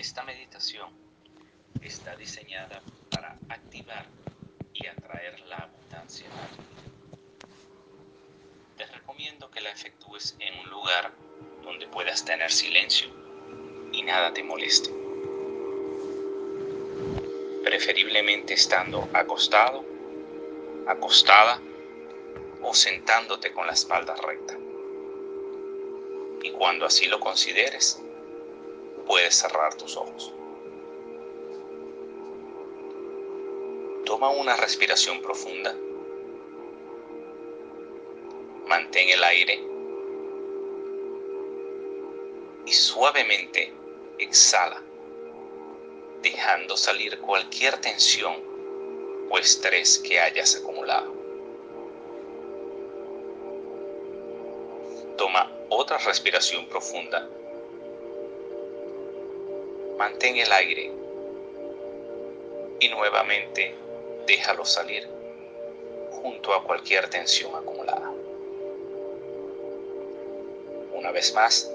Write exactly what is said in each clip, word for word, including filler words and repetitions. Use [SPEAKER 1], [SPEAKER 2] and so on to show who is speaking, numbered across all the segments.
[SPEAKER 1] Esta meditación está diseñada para activar y atraer la abundancia a tu vida. Te recomiendo que la efectúes en un lugar donde puedas tener silencio y nada te moleste. Preferiblemente estando acostado, acostada o sentándote con la espalda recta. Y cuando así lo consideres, puedes cerrar tus ojos. Toma una respiración profunda. Mantén el aire y suavemente exhala, dejando salir cualquier tensión o estrés que hayas acumulado. Toma otra respiración profunda. Mantén el aire y nuevamente déjalo salir junto a cualquier tensión acumulada. Una vez más,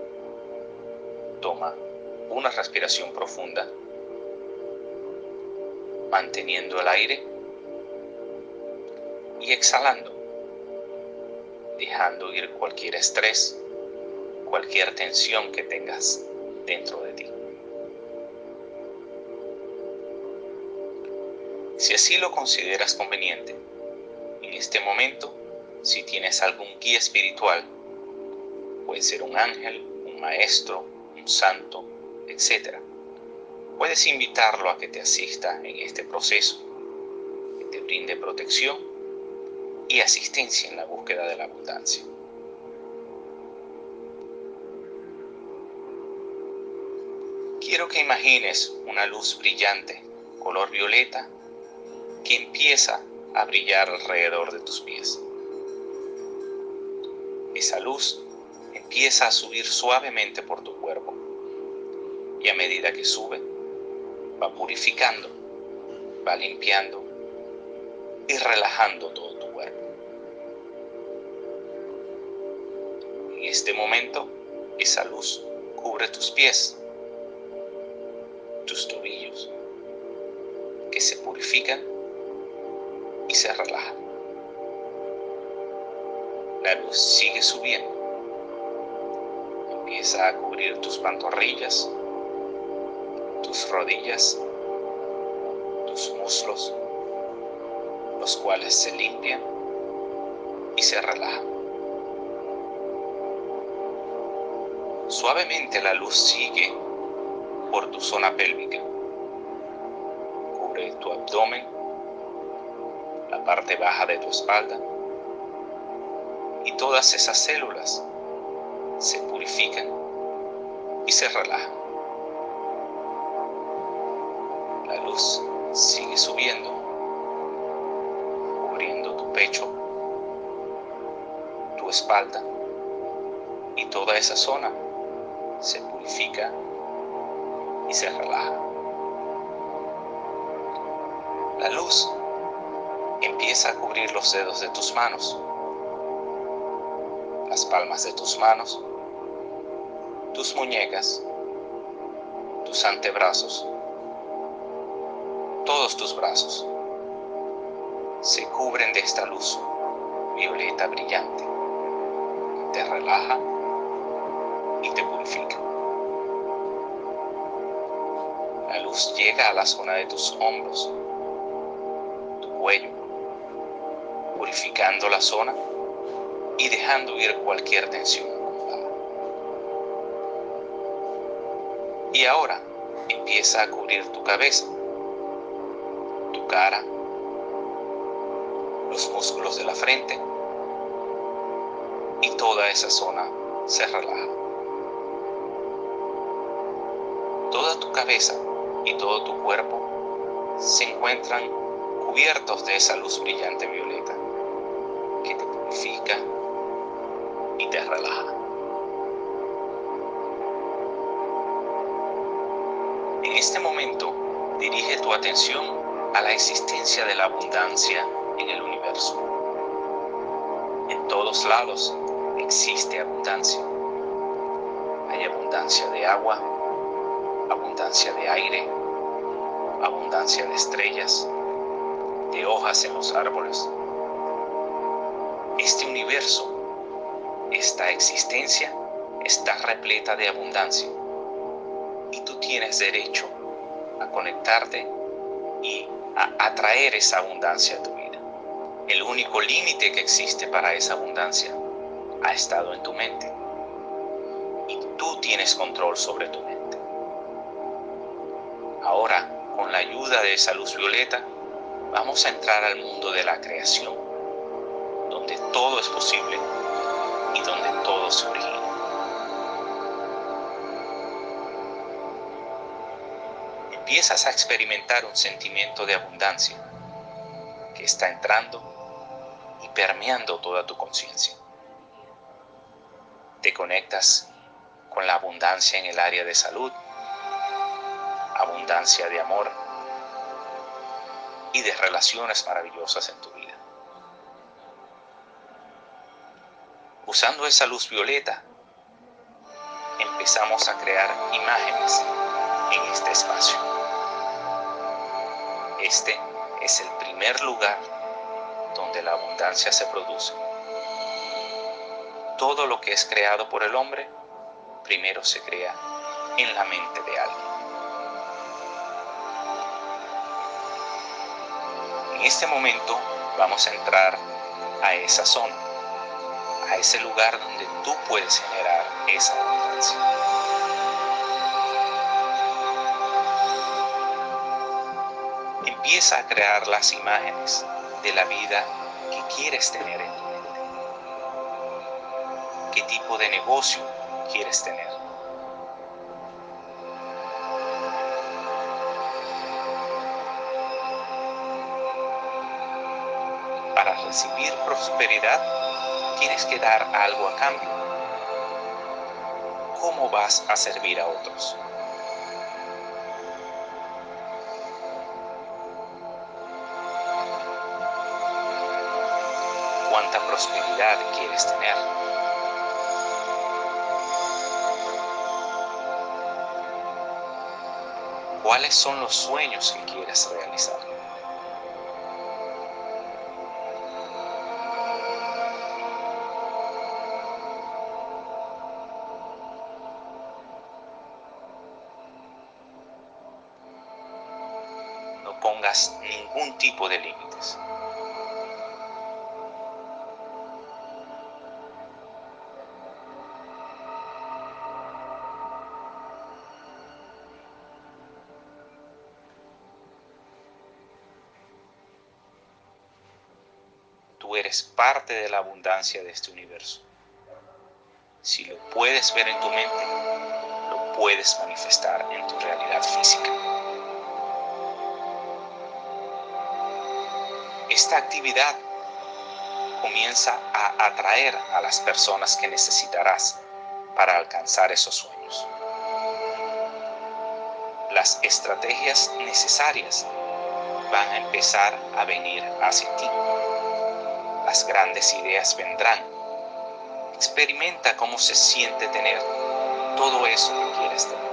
[SPEAKER 1] toma una respiración profunda, manteniendo el aire y exhalando, dejando ir cualquier estrés, cualquier tensión que tengas dentro de ti. Si así lo consideras conveniente, en este momento, si tienes algún guía espiritual, puede ser un ángel, un maestro, un santo, etcétera, puedes invitarlo a que te asista en este proceso, que te brinde protección y asistencia en la búsqueda de la abundancia. Quiero que imagines una luz brillante, color violeta, que empieza a brillar alrededor de tus pies. Esa luz empieza a subir suavemente por tu cuerpo y a medida que sube, va purificando, va limpiando y relajando todo tu cuerpo. En este momento, esa luz cubre tus pies, tus tobillos, que se purifican y se relajan. La luz sigue subiendo. Empieza a cubrir tus pantorrillas, tus rodillas, tus muslos, los cuales se limpian y se relajan. Suavemente la luz sigue por tu zona pélvica. Cubre tu abdomen, la parte baja de tu espalda, y todas esas células se purifican y se relajan. La luz sigue subiendo, cubriendo tu pecho, tu espalda, y toda esa zona se purifica y se relaja. La luz empieza a cubrir los dedos de tus manos, las palmas de tus manos, tus muñecas, tus antebrazos, todos tus brazos se cubren de esta luz violeta brillante que te relaja y te purifica. La luz llega a la zona de tus hombros, tu cuello, purificando la zona y dejando ir cualquier tensión acumulada. Y ahora empieza a cubrir tu cabeza, tu cara, los músculos de la frente, y toda esa zona se relaja. Toda tu cabeza y todo tu cuerpo se encuentran cubiertos de esa luz brillante violeta que te purifica y te relaja. En este momento, dirige tu atención a la existencia de la abundancia en el universo. En todos lados existe abundancia. Hay abundancia de agua, abundancia abundancia de aire, abundancia de estrellas, de hojas en los árboles. Este universo, esta existencia, está repleta de abundancia y tú tienes derecho a conectarte y a atraer esa abundancia a tu vida. El único límite que existe para esa abundancia ha estado en tu mente y tú tienes control sobre tu mente. Ahora, con la ayuda de esa luz violeta, vamos a entrar al mundo de la creación, donde todo es posible y donde todo se origina. Empiezas a experimentar un sentimiento de abundancia que está entrando y permeando toda tu conciencia. Te conectas con la abundancia en el área de salud, abundancia de amor y de relaciones maravillosas en tu vida. Usando esa luz violeta, empezamos a crear imágenes en este espacio. Este es el primer lugar donde la abundancia se produce. Todo lo que es creado por el hombre, primero se crea en la mente de alguien. En este momento vamos a entrar a esa zona, a ese lugar donde tú puedes generar esa abundancia. Empieza a crear las imágenes de la vida que quieres tener en tu mente. ¿Qué tipo de negocio quieres tener? Para recibir prosperidad, tienes que dar algo a cambio. ¿Cómo vas a servir a otros? ¿Cuánta prosperidad quieres tener? ¿Cuáles son los sueños que quieres realizar? No pongas ningún tipo de límites. Tú eres parte de la abundancia de este universo. Si lo puedes ver en tu mente, lo puedes manifestar en tu realidad física. Esta actividad comienza a atraer a las personas que necesitarás para alcanzar esos sueños. Las estrategias necesarias van a empezar a venir hacia ti. Las grandes ideas vendrán. Experimenta cómo se siente tener todo eso que quieres tener.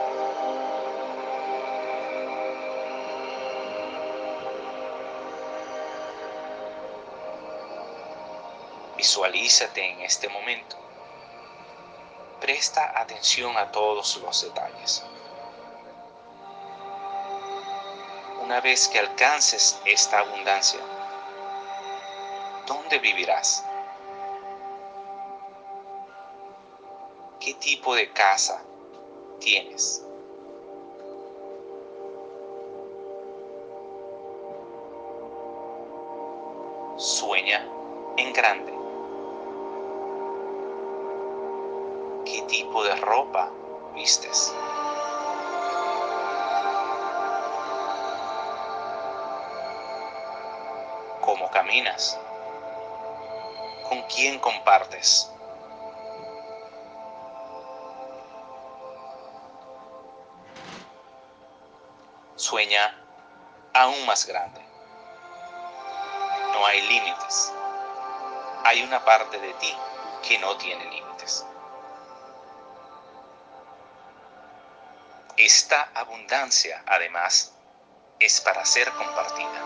[SPEAKER 1] Visualízate en este momento. Presta atención a todos los detalles. Una vez que alcances esta abundancia, ¿dónde vivirás? ¿Qué tipo de casa tienes? Sueña en grande. ¿Qué tipo de ropa vistes? ¿Cómo caminas? ¿Con quién compartes? Sueña aún más grande. No hay límites. Hay una parte de ti que no tiene límites. Esta abundancia, además, es para ser compartida.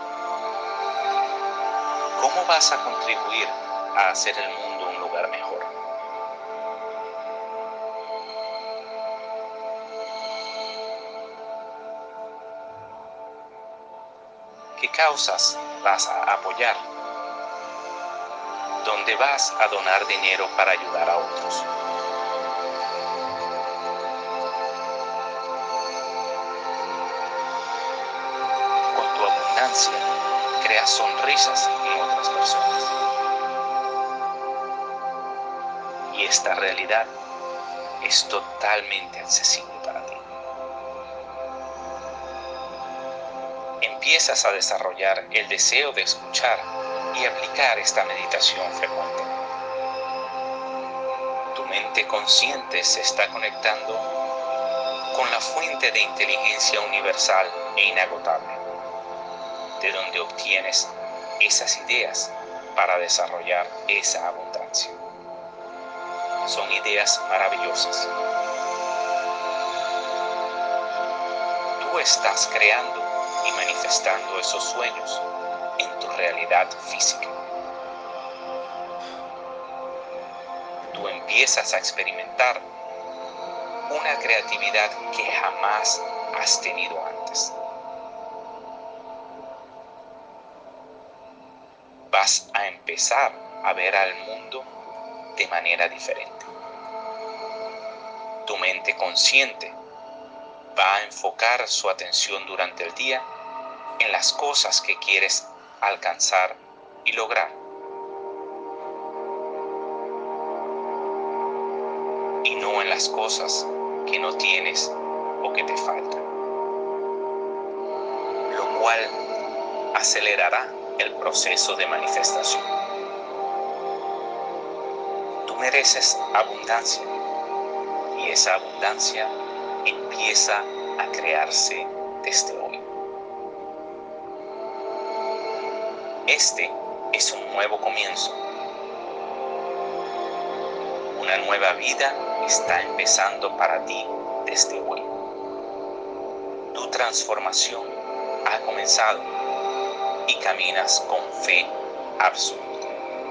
[SPEAKER 1] ¿Cómo vas a contribuir a hacer el mundo un lugar mejor? ¿Qué causas vas a apoyar? ¿Dónde vas a donar dinero para ayudar a otros? Con tu abundancia, creas sonrisas en otras personas. Y esta realidad es totalmente accesible para ti. Empiezas a desarrollar el deseo de escuchar y aplicar esta meditación frecuente. Tu mente consciente se está conectando con la fuente de inteligencia universal e inagotable, de donde obtienes esas ideas para desarrollar esa abundancia. Son ideas maravillosas. Tú estás creando y manifestando esos sueños en tu realidad física. Tú empiezas a experimentar una creatividad que jamás has tenido antes. Vas a empezar a ver al mundo de manera diferente. Tu mente consciente va a enfocar su atención durante el día en las cosas que quieres alcanzar y lograr. Y no en las cosas que no tienes o que te faltan. Lo cual acelerará el proceso de manifestación. Tú mereces abundancia y esa abundancia empieza a crearse desde hoy. Este es un nuevo comienzo. Una nueva vida está empezando para ti desde hoy. Tu transformación ha comenzado y caminas con fe absoluta.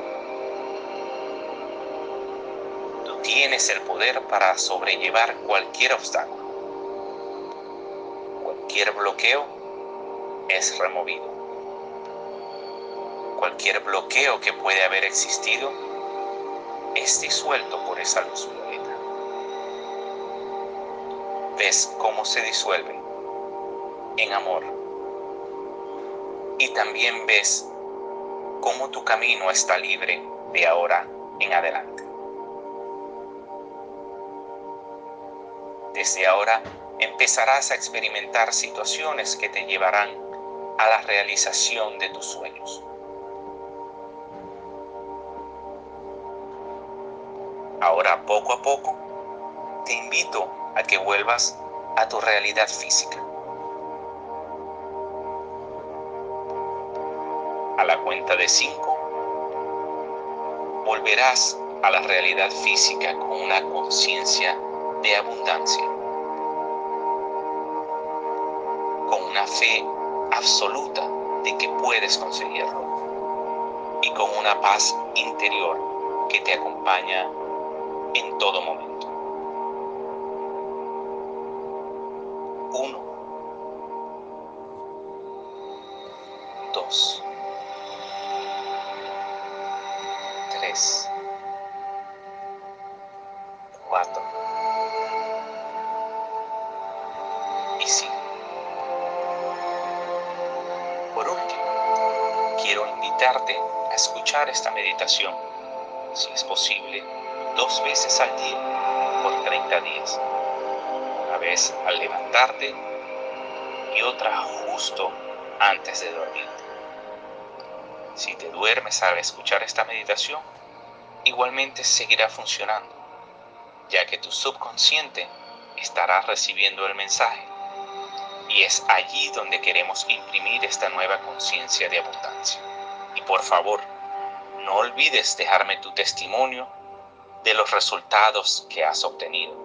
[SPEAKER 1] Tú tienes el poder para sobrellevar cualquier obstáculo. Cualquier bloqueo es removido. Cualquier bloqueo que puede haber existido es disuelto por esa luz violeta. Ves cómo se disuelve en amor. Y también ves cómo tu camino está libre de ahora en adelante. Desde ahora empezarás a experimentar situaciones que te llevarán a la realización de tus sueños. Ahora, poco a poco, te invito a que vuelvas a tu realidad física. A la cuenta de cinco, volverás a la realidad física con una conciencia de abundancia, con una fe absoluta de que puedes conseguirlo y con una paz interior que te acompaña en todo momento. Uno, dos, tres, cuatro y cinco. Por último, quiero invitarte a escuchar esta meditación, si es posible, dos veces al día por treinta días. Una vez al levantarte y otra justo antes de dormirte. Si te duermes al escuchar esta meditación, igualmente seguirá funcionando, ya que tu subconsciente estará recibiendo el mensaje. Y es allí donde queremos imprimir esta nueva conciencia de abundancia. Y por favor, no olvides dejarme tu testimonio de los resultados que has obtenido.